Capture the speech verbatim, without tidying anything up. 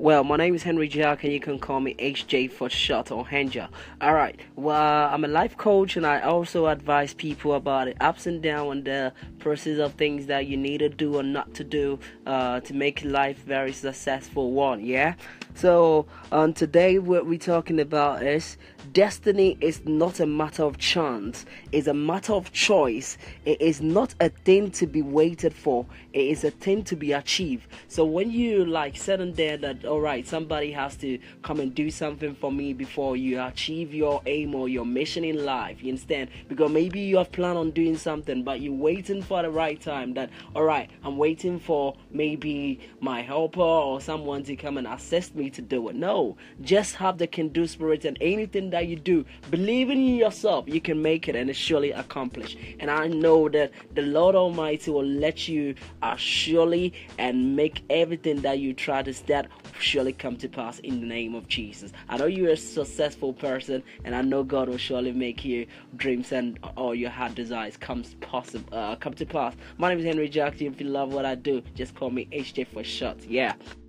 Well, my name is Henry Jack, and you can call me H J for short or Henja. All right. Well, I'm a life coach, and I also advise people about the ups and downs and the process of things that you need to do or not to do uh, to make life very successful one. Yeah. So, um, today what we're talking about is destiny is not a matter of chance; it's a matter of choice. It is not a thing to be waited for; it is a thing to be achieved. So when you like sitting there that all right, somebody has to come and do something for me before you achieve your aim or your mission in life. You understand? Because maybe you have planned on doing something, but you're waiting for the right time. That all right, I'm waiting for maybe my helper or someone to come and assist me to do it. No, just have the can-do spirit, and anything that you do, believe in yourself, you can make it and it's surely accomplished. And I know that the Lord Almighty will let you uh, surely and make everything that you try to start surely come to pass in the name of Jesus. I know you're a successful person, and I know God will surely make your dreams and all your heart desires comes possible uh, come to pass. My name is Henry Jackson. If you love what I do, just call me H J for short. Yeah.